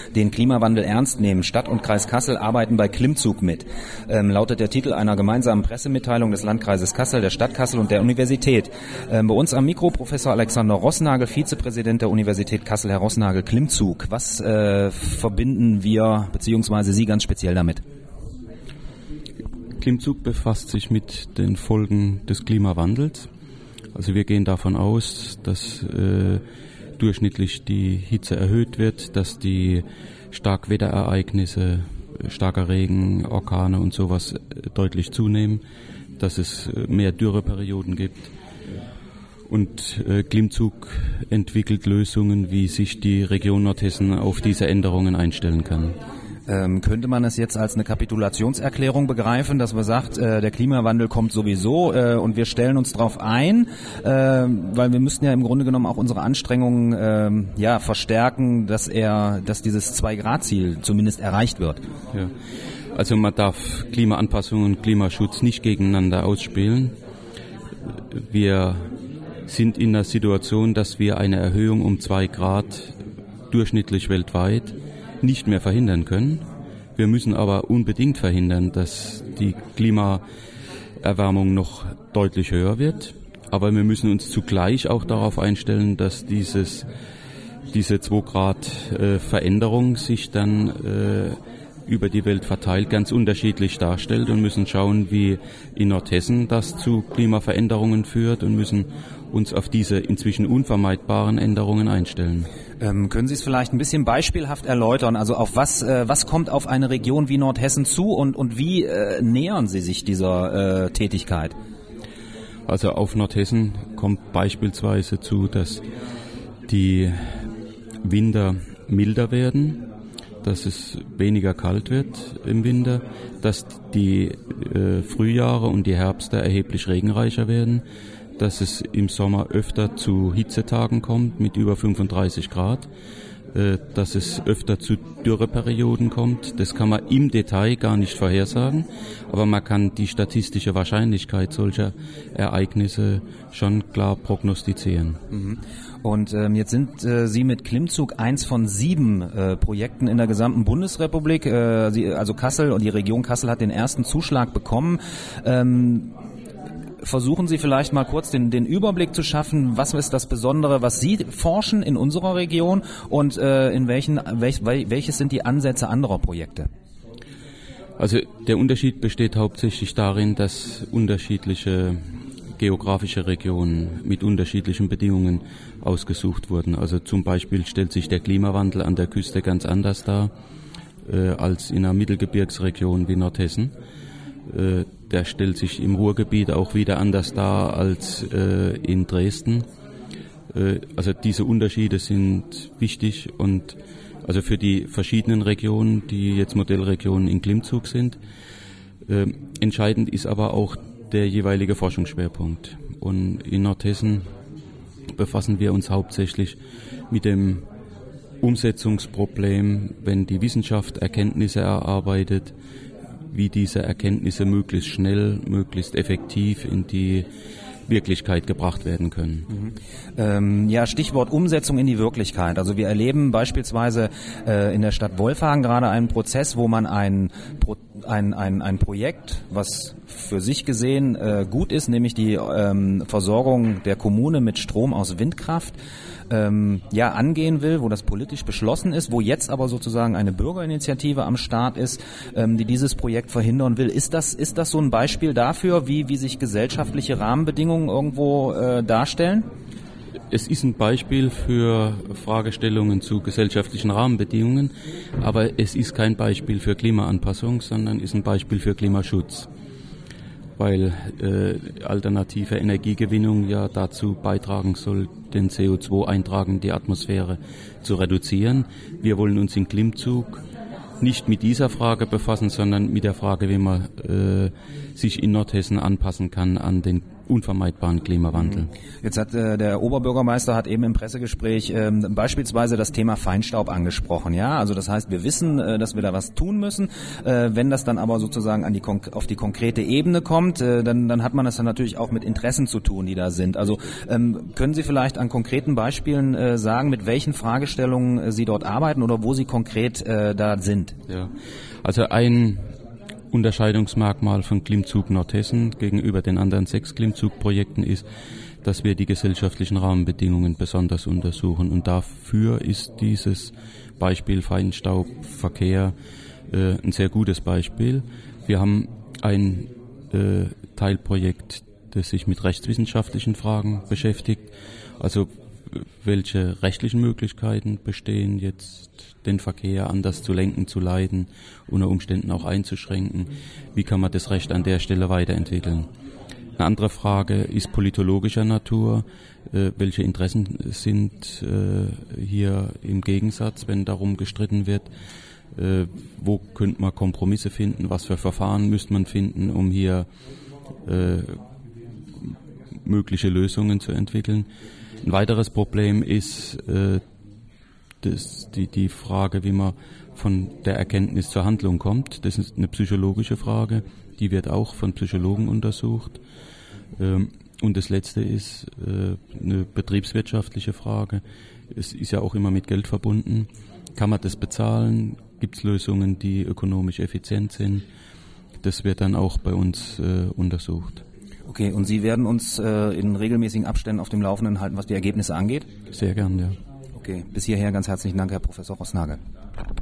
den Klimawandel ernst nehmen. Stadt und Kreis Kassel arbeiten bei Klimmzug mit, lautet der Titel einer gemeinsamen Pressemitteilung des Landkreises Kassel, der Stadt Kassel und der Universität. Bei uns am Mikro Professor Alexander Roßnagel, Vizepräsident der Universität Kassel. Herr Roßnagel, Klimmzug, was verbinden wir bzw. Sie ganz speziell damit? Klimmzug befasst sich mit den Folgen des Klimawandels. Also wir gehen davon aus, dass durchschnittlich die Hitze erhöht wird, dass die Starkwetterereignisse, starker Regen, Orkane und sowas deutlich zunehmen, dass es mehr Dürreperioden gibt. Und Klimmzug entwickelt Lösungen, wie sich die Region Nordhessen auf diese Änderungen einstellen kann. Könnte man es jetzt als eine Kapitulationserklärung begreifen, dass man sagt, der Klimawandel kommt sowieso und wir stellen uns darauf ein, weil wir müssten ja im Grunde genommen auch unsere Anstrengungen verstärken, dass dieses 2-Grad-Ziel zumindest erreicht wird. Ja. Also man darf Klimaanpassung und Klimaschutz nicht gegeneinander ausspielen. Wir sind in der Situation, dass wir eine Erhöhung um 2 Grad durchschnittlich weltweit nicht mehr verhindern können. Wir müssen aber unbedingt verhindern, dass die Klimaerwärmung noch deutlich höher wird. Aber wir müssen uns zugleich auch darauf einstellen, dass diese 2 Grad Veränderung sich dann über die Welt verteilt ganz unterschiedlich darstellt und müssen schauen, wie in Nordhessen das zu Klimaveränderungen führt und müssen uns auf diese inzwischen unvermeidbaren Änderungen einstellen. Können Sie es vielleicht ein bisschen beispielhaft erläutern? Also auf was kommt auf eine Region wie Nordhessen zu und wie nähern Sie sich dieser Tätigkeit? Also auf Nordhessen kommt beispielsweise zu, dass die Winter milder werden, dass es weniger kalt wird im Winter, dass die Frühjahre und die Herbste erheblich regenreicher werden, dass es im Sommer öfter zu Hitzetagen kommt mit über 35 Grad, dass es öfter zu Dürreperioden kommt. Das kann man im Detail gar nicht vorhersagen, aber man kann die statistische Wahrscheinlichkeit solcher Ereignisse schon klar prognostizieren. Und jetzt sind Sie mit Klimmzug eins von 7 Projekten in der gesamten Bundesrepublik. Also Kassel und die Region Kassel hat den ersten Zuschlag bekommen. Versuchen Sie vielleicht mal kurz den Überblick zu schaffen, was ist das Besondere, was Sie forschen in unserer Region und welches sind die Ansätze anderer Projekte? Also der Unterschied besteht hauptsächlich darin, dass unterschiedliche geografische Regionen mit unterschiedlichen Bedingungen ausgesucht wurden. Also zum Beispiel stellt sich der Klimawandel an der Küste ganz anders dar als in einer Mittelgebirgsregion wie Nordhessen. Der stellt sich im Ruhrgebiet auch wieder anders dar als in Dresden. Also diese Unterschiede sind wichtig und also für die verschiedenen Regionen, die jetzt Modellregionen in Klimmzug sind. Entscheidend ist aber auch der jeweilige Forschungsschwerpunkt. Und in Nordhessen befassen wir uns hauptsächlich mit dem Umsetzungsproblem, wenn die Wissenschaft Erkenntnisse erarbeitet, wie diese Erkenntnisse möglichst schnell, möglichst effektiv in die Wirklichkeit gebracht werden können. Stichwort Umsetzung in die Wirklichkeit. Also wir erleben beispielsweise in der Stadt Wolfhagen gerade einen Prozess, wo man ein Projekt, was für sich gesehen gut ist, nämlich die Versorgung der Kommune mit Strom aus Windkraft, angehen will, wo das politisch beschlossen ist, wo jetzt aber sozusagen eine Bürgerinitiative am Start ist, die dieses Projekt verhindern will. Ist das so ein Beispiel dafür, wie sich gesellschaftliche Rahmenbedingungen irgendwo darstellen? Es ist ein Beispiel für Fragestellungen zu gesellschaftlichen Rahmenbedingungen, aber es ist kein Beispiel für Klimaanpassung, sondern ist ein Beispiel für Klimaschutz, weil alternative Energiegewinnung ja dazu beitragen soll, den CO2-Eintrag in die Atmosphäre zu reduzieren. Wir wollen uns in Klimmzug nicht mit dieser Frage befassen, sondern mit der Frage, wie man sich in Nordhessen anpassen kann an den unvermeidbaren Klimawandel. Jetzt hat der Oberbürgermeister hat eben im Pressegespräch beispielsweise das Thema Feinstaub angesprochen. Ja, also das heißt, wir wissen, dass wir da was tun müssen. Wenn das dann aber sozusagen auf die konkrete Ebene kommt, dann hat man das dann natürlich auch mit Interessen zu tun, die da sind. Also können Sie vielleicht an konkreten Beispielen sagen, mit welchen Fragestellungen Sie dort arbeiten oder wo Sie konkret da sind? Ja, also ein Unterscheidungsmerkmal von Klimzug Nordhessen gegenüber den anderen 6 Klimzug-Projekten ist, dass wir die gesellschaftlichen Rahmenbedingungen besonders untersuchen. Und dafür ist dieses Beispiel Feinstaubverkehr ein sehr gutes Beispiel. Wir haben ein Teilprojekt, das sich mit rechtswissenschaftlichen Fragen beschäftigt. Also welche rechtlichen Möglichkeiten bestehen, jetzt den Verkehr anders zu lenken, zu leiten, unter Umständen auch einzuschränken? Wie kann man das Recht an der Stelle weiterentwickeln? Eine andere Frage ist politologischer Natur. Welche Interessen sind hier im Gegensatz, wenn darum gestritten wird? Wo könnte man Kompromisse finden? Was für Verfahren müsste man finden, um hier mögliche Lösungen zu entwickeln? Ein weiteres Problem ist die Frage, wie man von der Erkenntnis zur Handlung kommt. Das ist eine psychologische Frage, die wird auch von Psychologen untersucht. Und das Letzte ist eine betriebswirtschaftliche Frage. Es ist ja auch immer mit Geld verbunden. Kann man das bezahlen? Gibt es Lösungen, die ökonomisch effizient sind? Das wird dann auch bei uns untersucht. Okay, und Sie werden uns in regelmäßigen Abständen auf dem Laufenden halten, was die Ergebnisse angeht? Sehr gern, ja. Okay, bis hierher ganz herzlichen Dank, Herr Professor Roßnagel.